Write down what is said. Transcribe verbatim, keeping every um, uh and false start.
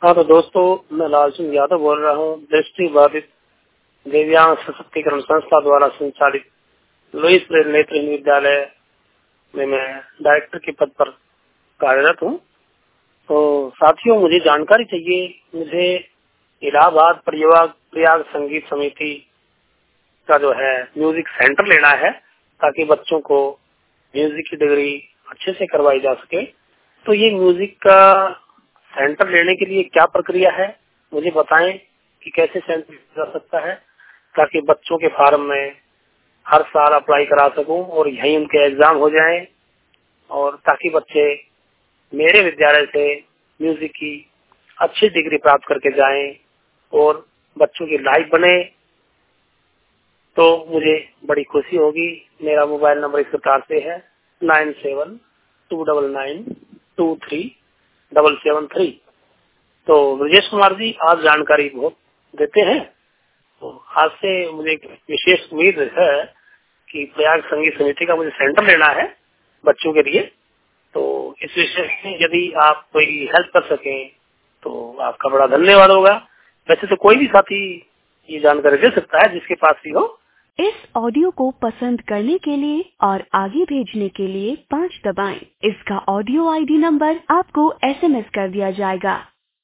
हाँ तो दोस्तों, मैं लाल सिंह यादव बोल रहा हूँ। दृष्टि बाधित दिव्यांग सशक्तिकरण संस्था द्वारा संचालित लुईस ब्रेल नेत्र विद्यालय में मैं डायरेक्टर के पद पर कार्यरत हूँ। तो साथियों, मुझे जानकारी चाहिए। मुझे इलाहाबाद प्रयाग प्रयाग संगीत समिति का जो है म्यूजिक सेंटर लेना है, ताकि बच्चों को म्यूजिक की डिग्री अच्छे से करवाई जा सके। तो ये म्यूजिक का सेंटर लेने के लिए क्या प्रक्रिया है, मुझे बताएं कि कैसे सेंटर जा सकता है, ताकि बच्चों के फार्म में हर साल अप्लाई करा सकूं और यहीं उनके एग्जाम हो जाएं, और ताकि बच्चे मेरे विद्यालय से म्यूजिक की अच्छी डिग्री प्राप्त करके जाएं और बच्चों की लाइफ बने। तो मुझे बड़ी खुशी होगी। मेरा मोबाइल नंबर इस प्रकार से है nine seven two double nine two three double seven three. तो ब्रजेश कुमार जी, आप जानकारी बहुत देते हैं, तो आज से मुझे एक विशेष उम्मीद है कि प्रयाग संगीत समिति का मुझे सेंटर लेना है बच्चों के लिए। तो इस विषय में यदि आप कोई हेल्प कर सकें तो आपका बड़ा धन्यवाद होगा। वैसे तो कोई भी साथी ये जानकारी दे सकता है जिसके पास भी हो। इस ऑडियो को पसंद करने के लिए और आगे भेजने के लिए पाँच दबाएं। इसका ऑडियो आईडी नंबर आपको एसएमएस कर दिया जाएगा।